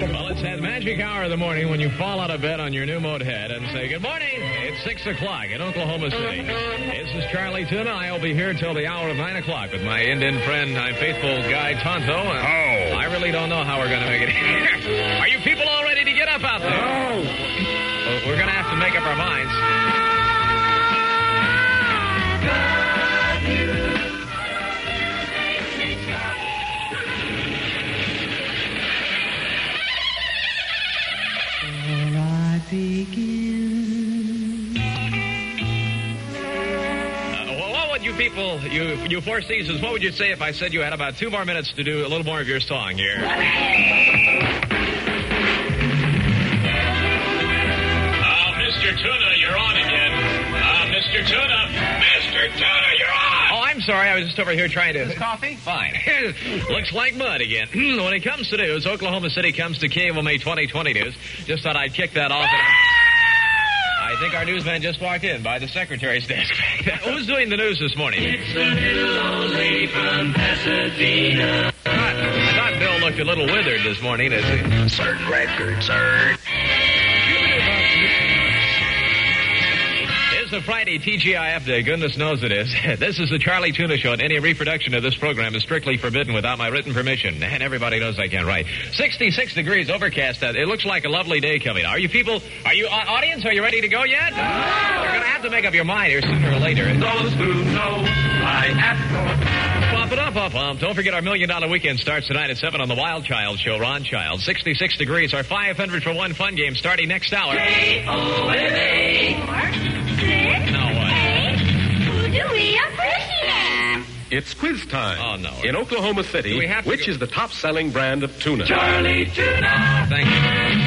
Well, it's that magic hour of the morning when you fall out of bed on your new mode head and say, good morning. It's 6 o'clock in Oklahoma City. This is Charlie Tuna. I'll be here till the hour of 9 o'clock with my Indian friend, my faithful guy, Tonto. I really don't know how we're going to make it here. Are you people all ready to get up out there? No. Well, we're going to have to make up our minds. What would you people, you Four Seasons, what would you say if I said you had about 2 more minutes to do a little more of your song here? Mr. Tuna, you're on again. Mr. Tuna. Mr. Tuna, you're on. Oh, I'm sorry. I was just over here trying to... This coffee? Fine. Looks like mud again. When it comes to news, Oklahoma City comes to KMOMA 2020 News. Just thought I'd kick that off. I think our newsman just walked in by the secretary's desk. Who's doing the news this morning? It's a little old lady from Pasadena. I thought Bill looked a little withered this morning. Cert record, sir. It's a Friday TGIF day. Goodness knows it is. This is the Charlie Tuna Show, and any reproduction of this program is strictly forbidden without my written permission. And everybody knows I can't write. 66 degrees, overcast. It looks like a lovely day coming. Are you people, audience, are you ready to go yet? You're going to have to make up your mind here sooner or later. Those who know I have to. Pop it up, up, up. Don't forget our $1 Million Weekend starts tonight at 7 on the Wild Child Show. Ron Child. 66 degrees. Our 500 for 1 fun game starting next hour. KOMA. Now what? Who do we appreciate? It's quiz time. Oh, no. In Oklahoma City, which is the top-selling brand of tuna? Charlie Tuna. Thank you.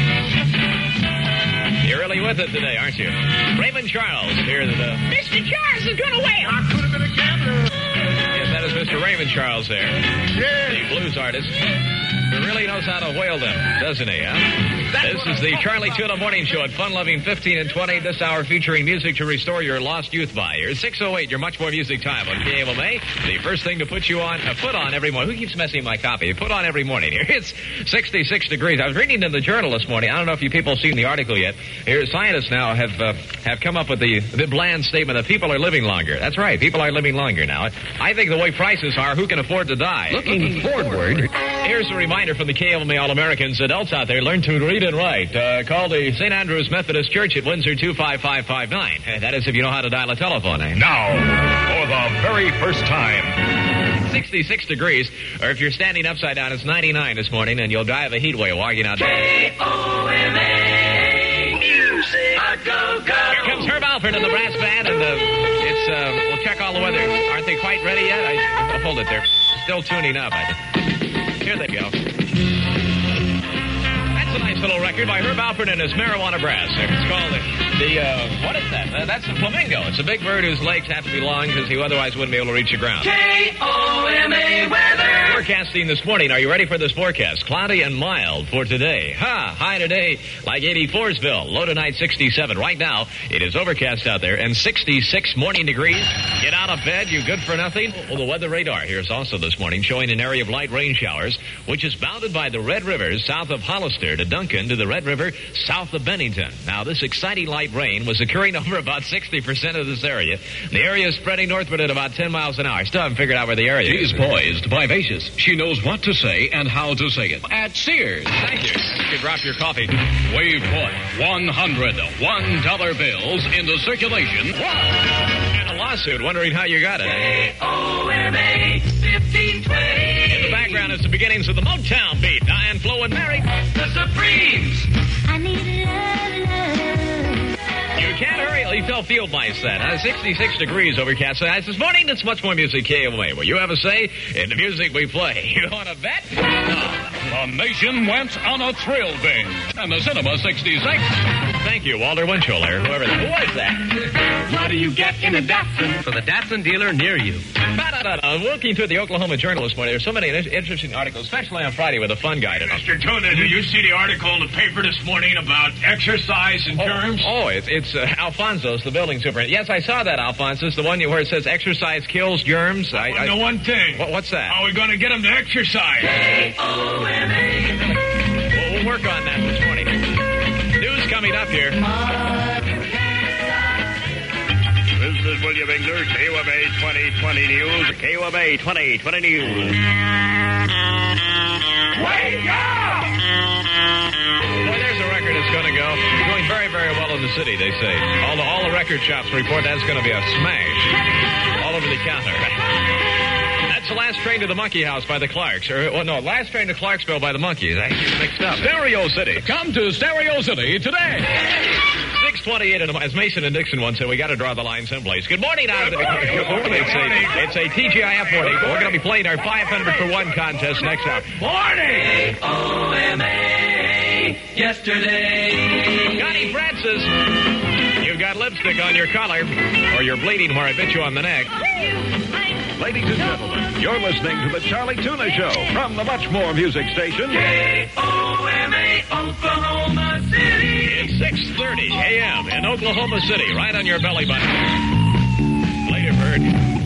You're really with it today, aren't you? Raymond Charles here. Mr. Charles is going away. I could have been a gambler. Yes, that is Mr. Raymond Charles there. Yeah. The blues artist. Who really knows how to whale them, doesn't he, huh? This is the Charlie Tuna Morning Show at Fun-Loving 15 and 20. This hour featuring music to restore your lost youth by. Here's 6:08, your much more music time on KMOMA. The first thing to put on every morning. Who keeps messing with my copy? Put on every morning. Here, it's 66 degrees. I was reading in the Journal this morning. I don't know if you people have seen the article yet. Here, scientists now have come up with the bland statement that people are living longer. That's right. People are living longer now. I think the way prices are, who can afford to die? Looking forward. Here's a reminder from the KMOMA All-Americans. Adults out there, learn to read and write. Call the St. Andrew's Methodist Church at Windsor 25559. That is if you know how to dial a telephone. Now, for the very first time. 66 degrees, or if you're standing upside down, it's 99 this morning, and you'll die of a heat wave walking out. KOMA. Music. A go-go. Here comes Herb Alpert and the brass band, and we'll check all the weather. Aren't they quite ready yet? I'll hold it there. Still tuning up, I think. Here they go. That's a nice little record by Herb Alpert and his marijuana brass. It's called what is that? That's a flamingo. It's a big bird whose legs have to be long because he otherwise wouldn't be able to reach the ground. KOMA weather. Forecasting this morning. Are you ready for this forecast? Cloudy and mild for today. High today, like 84'sville. Low tonight, 67. Right now, it is overcast out there and 66 morning degrees. Get out of bed, you good for nothing. Well, the weather radar here is also this morning showing an area of light rain showers, which is bounded by the Red Rivers south of Hollister to Duncan to the Red River south of Bennington. Now, this exciting light rain was occurring over about 60% of this area. The area is spreading northward at about 10 miles an hour. I still haven't figured out where the area is. She's poised, vivacious. She knows what to say and how to say it. At Sears. Thank you. You can drop your coffee. Wave point. 100 $1 bills into circulation. And a lawsuit wondering how you got it. KOMA 1520. In the background is the beginnings of the Motown beat. Diane, Flo, and Mary. The Supremes. I need love. You can't hurry. You tell Field Mice that. 66 degrees overcast. This morning, it's much more music KMOMA. Will you have a say in the music we play? You want to bet? No. The nation went on a thrill binge. And the Cinema 66. Thank you, Walter Winchell there. Who was that? What do you get in a Datsun? For the Datsun dealer near you. Looking through the Oklahoma Journal this morning, there's so many interesting articles, especially on Friday with a fun guide. Mr. Tuna, did you see the article in the paper this morning about exercise and germs? It's Alfonso's, the building superintendent. Yes, I saw that, Alfonso's, the one where it says exercise kills germs. I know one thing. What's that? How are we going to get them to exercise? KOMA. work on that this morning. News coming up here. This is William Engler, KOMA 2020 News. KOMA 2020 News. Wake up! Boy, there's a record that's going to go. Doing very, very well in the city, they say. All the record shops report that's going to be a smash. All over the counter. That's the Last Train to the Monkey House by the Clarks. Last Train to Clarksville by the Monkeys. I get mixed up. Stereo City. Come to Stereo City today. 6:28, and as Mason and Dixon once said, we got to draw the line someplace. Good morning. Good morning. It's a TGIF morning. We're going to be playing our 500 for 1 contest next hour. Morning! KOMA yesterday. Connie Francis, you've got lipstick on your collar, or you're bleeding where I bit you on the neck. Ladies and gentlemen, you're listening to the Charlie Tuna Show from the Much More Music Station. KOMA Oklahoma City. It's 6:30 a.m. in Oklahoma City, right on your belly button. Later, Bird.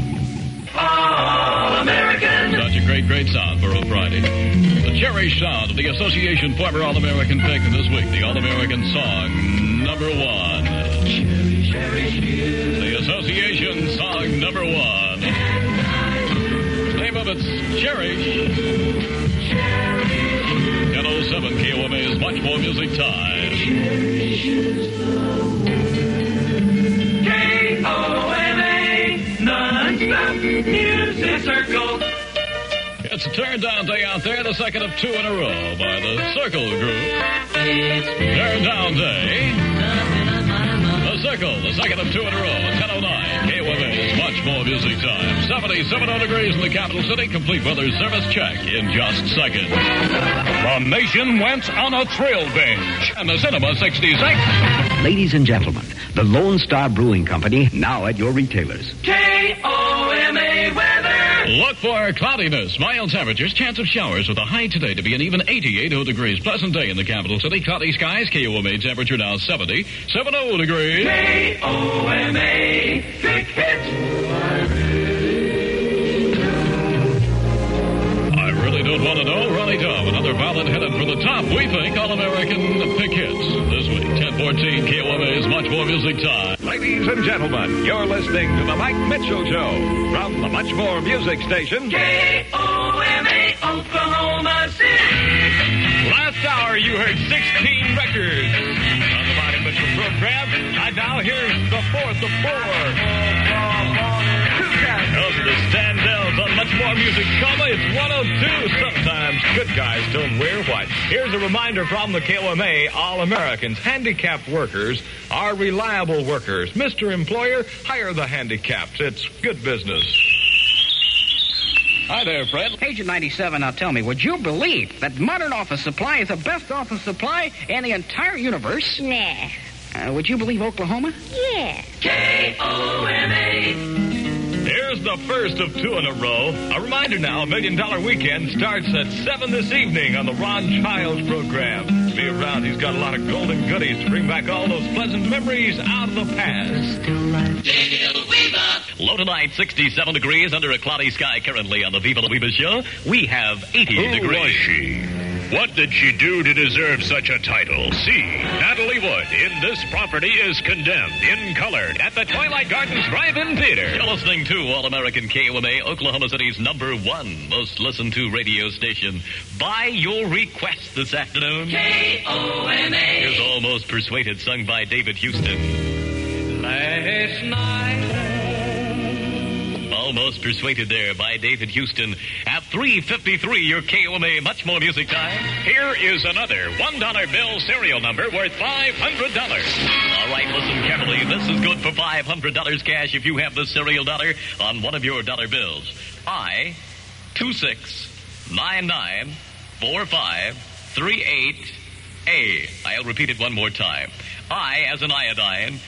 All American. Such a great sound for a Friday. The cherished sound of the Association former All-American pick this week, the All-American song number 1. The Association song number 1. Name of it's Cherish. 10:07 KOMA is Much More Music Time. KOMA non-stop music circle. It's a turn-down day out there, the second of 2 in a row by the Circle Group. Turn-down day. The Circle, the second of 2 in a row, 10:09. KOMA is Much More Music Time. 77 degrees in the capital city. Complete weather service check in just seconds. The nation went on a thrill binge. And the Cinema 66. Ladies and gentlemen, the Lone Star Brewing Company, now at your retailers. KOMA weather. Look for cloudiness, mild temperatures, chance of showers with a high today to be an even 88 degrees. Pleasant day in the capital city. Cloudy skies. KOMA temperature now 70 degrees. KOMA big hit. I really don't want to know. Ronnie Tom, another ballad headed for the top. We think All-American pick hits this week. 10:14 KOMA is Much More Music Time. Ladies and gentlemen, you're listening to the Mike Mitchell Show from the Much More Music Station. KOMA Oklahoma City. Last hour, you heard 16 records on the Mike Mitchell program. And now here's the fourth of 4. Those are the standouts on Much More Music Coma. It's 102. Sometimes good guys don't wear white. Here's a reminder from the KOMA All-Americans. Handicapped workers are reliable workers. Mr. Employer, hire the handicapped. It's good business. Hi there, Fred. Agent 97, now tell me, would you believe that Modern Office Supply is the best office supply in the entire universe? Nah. Would you believe Oklahoma? Yeah. KOMA. Here's the first of 2 in a row. A reminder now, $1 Million Weekend starts at 7 this evening on the Ron Childs program. Be around. He's got a lot of golden goodies to bring back all those pleasant memories out of the past. Low tonight, 67 degrees under a cloudy sky currently on the Viva La Weeba show. We have 80 degrees. Who was she? What did she do to deserve such a title? C. Natalie Wood in This Property is Condemned in color at the Twilight Gardens Drive-In Theater. You're listening to All-American KOMA, Oklahoma City's #1 most listened to radio station. By your request this afternoon, KOMA. Here's Almost Persuaded, sung by David Houston. Last night. Almost Persuaded there by David Houston. At 3:53, your KOMA Much More Music Time. Here is another $1 bill serial number worth $500. All right, listen carefully. This is good for $500 cash if you have the serial dollar on one of your dollar bills. I-26994538A. I'll repeat it one more time. I as in iodine,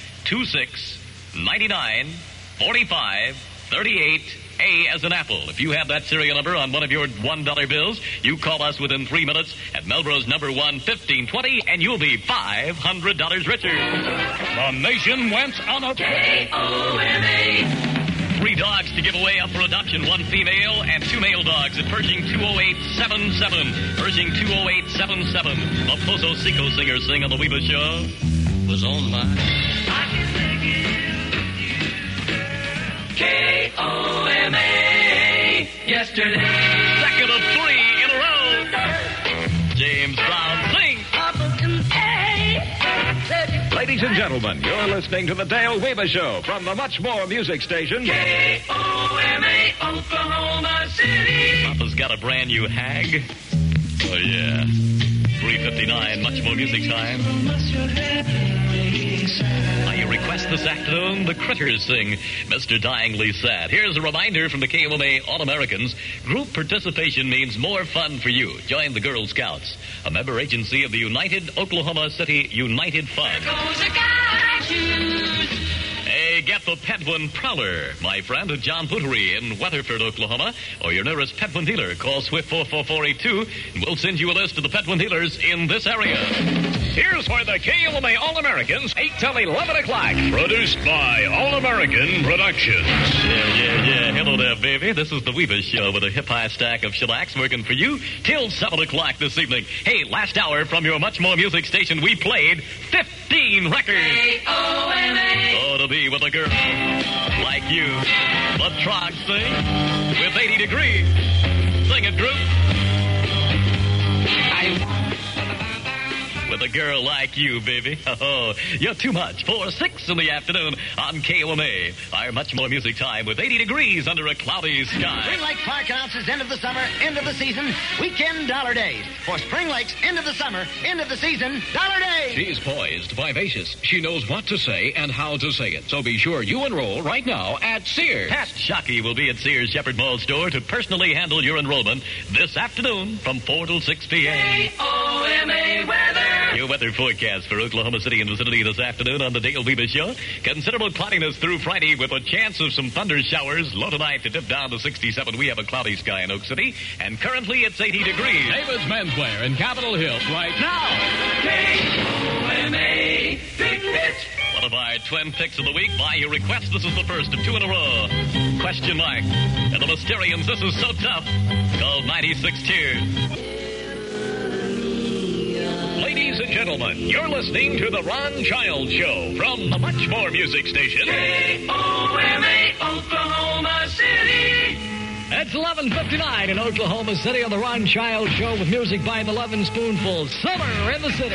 26994538A as an apple. If you have that serial number on one of your $1 bills, you call us within 3 minutes at Melrose #1 1520 and you'll be $500 richer. The nation went on a KOMA. 3 dogs to give away up for adoption, 1 female and 2 male dogs at Pershing 20877. Pershing 20877. The Pozo Cinco Singers sing on the Weber Show. Was on my... K-O-M-A. Yesterday. Second of 3 in a row. James Brown, sing. Ladies and gentlemen, you're listening to the Dale Weber Show from the Much More Music Station. K-O-M-A, Oklahoma City. Papa's got a brand new hag. Oh, yeah. 3:59, Much More Music time. Now, your request this afternoon, the Critters sing Mr. Dyingly Sad. Here's a reminder from the KOMA All-Americans. Group participation means more fun for you. Join the Girl Scouts, a member agency of the United Oklahoma City United Fund. Hey, get the Petwin Prowler, my friend, John Bootery in Weatherford, Oklahoma, or your nearest Petwin dealer. Call Swift 44482, and we'll send you a list of the Petwin dealers in this area. Here's for the KLMA All-Americans, 8 till 11 o'clock. Produced by All-American Productions. Yeah. Hello there, baby. This is the Weaver Show with a hip-high stack of shellacs working for you till 7 o'clock this evening. Hey, last hour from your Much More Music station, we played 15 records. K-O-M-A. Oh, to be with a girl like you. The Trog sing with 80 degrees. Sing it, group. With a girl like you, baby. Oh, you're too much. 4-6 in the afternoon on KOMA. Our Much More Music time with 80 degrees under a cloudy sky. Spring Lake Park announces end of the summer, end of the season, weekend dollar days. For Spring Lake's end of the summer, end of the season, dollar days. She's poised, vivacious. She knows what to say and how to say it. So be sure you enroll right now at Sears. Pat Shockey will be at Sears Shepherd Mall store to personally handle your enrollment this afternoon from 4 till 6 p.m. K-O-M-A weather. Your weather forecast for Oklahoma City and vicinity this afternoon on the Dale Weber Show. Considerable cloudiness through Friday with a chance of some thunder showers. Low tonight to dip down to 67. We have a cloudy sky in Oak City. And currently it's 80 degrees. David's Menswear in Capitol Hill right now. K-O-M-A. Big pitch. One of our twin picks of the week. By your request, this is the first of 2 in a row. Question mark. And the Mysterians, this is so tough. Called 96 Tears. Ladies and gentlemen, you're listening to the Ron Child Show from the Much More Music Station. K-O-M-A, Oklahoma City. It's 11:59 in Oklahoma City on the Ron Child Show with music by the Lovin' Spoonful. Summer in the city.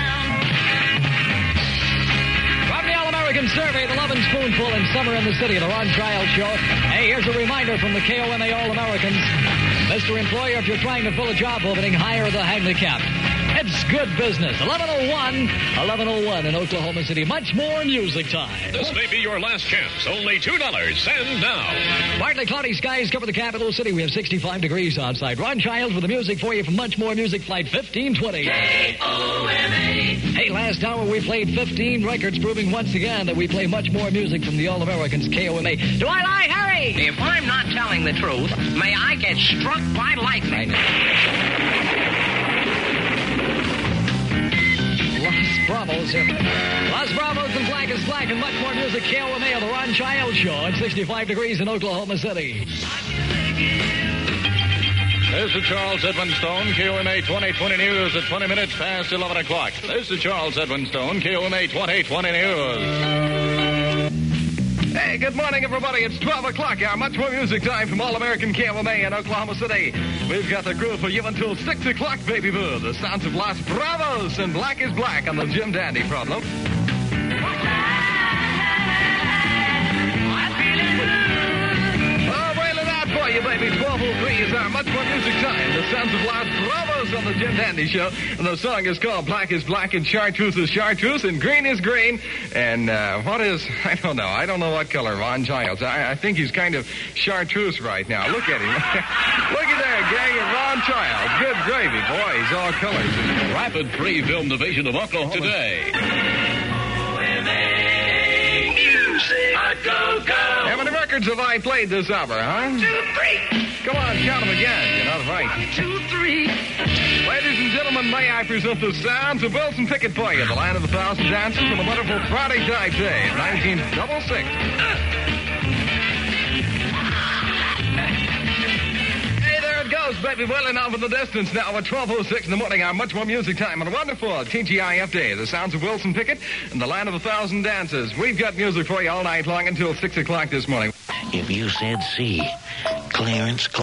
From the All-American Survey, the Lovin' Spoonful and Summer in the City, the Ron Child Show. Hey, here's a reminder from the KOMA All-Americans. Mr. Employer, if you're trying to fill a job opening, hire the handicapped. It's good business. 11:01 in Oklahoma City. Much more music time. This may be your last chance. Only $2. Send now. Partly cloudy skies cover the capital city. We have 65 degrees outside. Ron Childs with the music for you from Much More Music Flight 1520. K-O-M-A. Hey, last hour we played 15 records, proving once again that we play much more music from the All-Americans KOMA. Do I lie, Harry? If I'm not telling the truth, may I get struck by lightning. Los Bravos here. Los Bravos and Black is Black and much more music. KOMA on the Ron Child Show at 65 degrees in Oklahoma City. This is Charles Edwin Stone, KOMA 2020 News at 20 minutes past 11 o'clock. This is Charles Edwin Stone, KOMA 2020 News. Hey, good morning, everybody. It's 12 o'clock, our Much More Music time from All-American KOMA in Oklahoma City. We've got the groove for you until 6 o'clock, baby boo. The sounds of Los Bravos and Black is Black on the Jim Dandy problem. Oh, wailing out for you, baby. 12:03 is our Much More Music time. The sounds of Los Bravos on the Jim Dandy Show. And the song is called Black is Black and Chartreuse is Chartreuse and Green is Green. And what is, I don't know. I don't know what color Ron Childs. I think he's kind of chartreuse right now. Look at him. Look at there, gang of Ron Child. Good gravy, boy. He's all colors. Rapid Free Film Division of Oklahoma today. How many records have I played this hour, huh? 1, 2, 3. Come on, count them again. You're not right. 1, 2, 3. Ladies and gentlemen, may I present the sounds of Wilson Pickett for you, the land of 1,000 dances on a wonderful Friday type day, 1966. Those baby wailing off in the distance now at 12:06 in the morning. Our much more music time on a wonderful TGIF day. The sounds of Wilson Pickett and the Land of a Thousand Dances. We've got music for you all night long until 6 o'clock this morning. If you said C, Clarence...